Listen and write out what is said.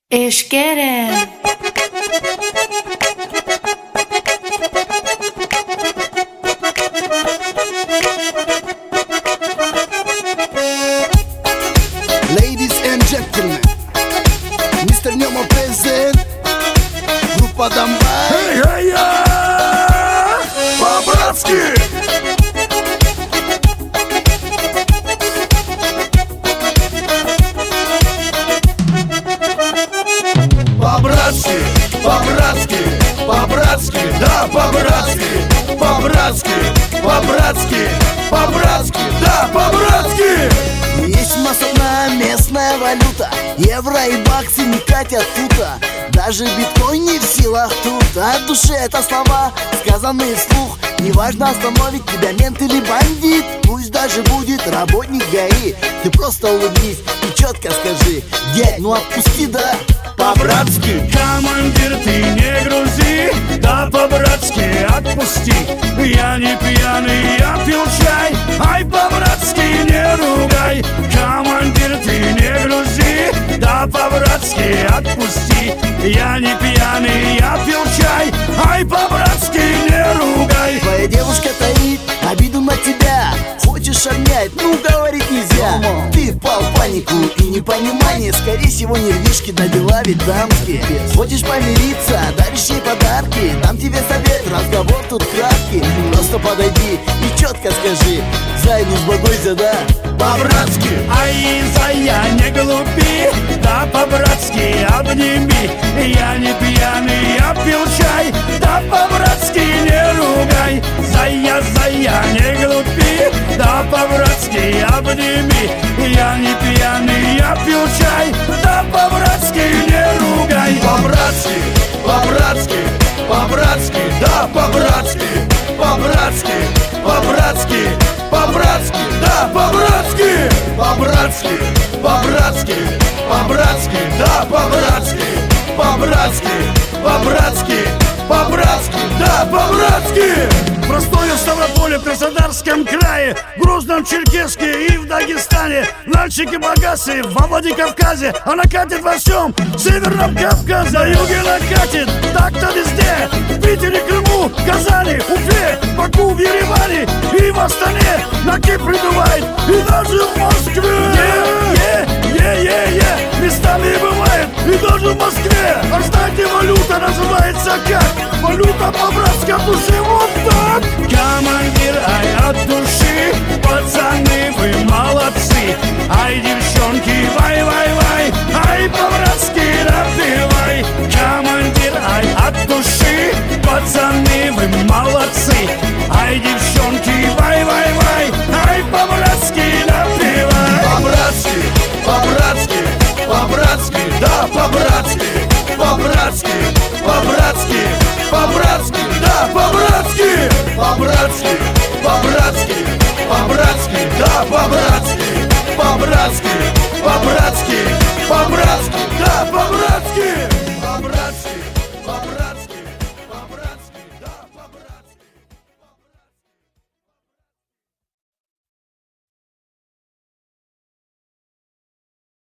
Эшкере. Ladies and gentlemen, Mr. Nemo present. Группа Домбай. По-братски! По-братски, по-братски, по-братски, да, по-братски, по-братски, по-братски, по-братски, да, по-братски. Есть масовная местная валюта, евро и баксы не катят тута. Даже биткоин не в силах тут. А от души это слова, сказанные вслух. Неважно, остановит тебя мент или бандит. Пусть даже будет работник ГАИ. Ты просто улыбнись и четко скажи: дядь, ну отпусти, да. По-братски, командир, ты не грузи, да по-братски отпусти. Я не пьяный, я пил чай, ай, по-братски не ругай. Командир, ты не грузи, да по-братски отпусти. Я не пьяный, я пил чай, ай, по-братски не ругай. Твоя девушка таит обиду на тебя, хочешь обнять, ну говорить нельзя. Ты впал в панику и непонимание, скорее всего нервишки добила, ведь дамские. Хочешь помириться, даришь ей подарки. Дам тебе совет, разговор тут краткий. Просто подойди и четко скажи: зай, не сбогойся, да. По-братски, ай, зая, не глупи, да по-братски обними. Я не пьяный, я пил чай, да по-братски не ругай. Зая, зая, не глупи, да по-братски обними. Я не пьяный, я пил чай, да по-братски не ругай. По-братски, по-братски, по-братски, да по-братски, по-братски, по-братски, по-братски, да по-братски, по-братски, по-братски, по-братски, да по-братски, по-братски, по-братски, по-братски, да по-братски. Простое в Ставрополе, в Краснодарском крае, в Грозном, Черкеске и в Дагестане. Нальчики Багасы, во Владикавказе, она катит во всем Северном Кавказе. На юге накатит, так-то везде, в Питере, Крыму, Казани, Уфе, Баку, в Ереване и в Астане. На Кипре бывает и даже в Москве. Местами бывает и даже в Москве. А знаете, валюта называется как? Валюта по-братски от души вот так. Командир, ай, от души, пацаны, вы молодцы. Ай, девчонки, вай-вай-вай, ай, по-братски напевай. Командир, ай, от души, пацаны, вы молодцы. Ай, девчонки, вай-вай-вай, ай, по-братски напевай. По-братски, по-братски, по-братски, да, по-братски, по-братски, по-братски, по-братски, да, по-братски, по-братски, по-братски, по-братски, да, по-братски, по-братски, по-братски, по-братски, да, по-братски.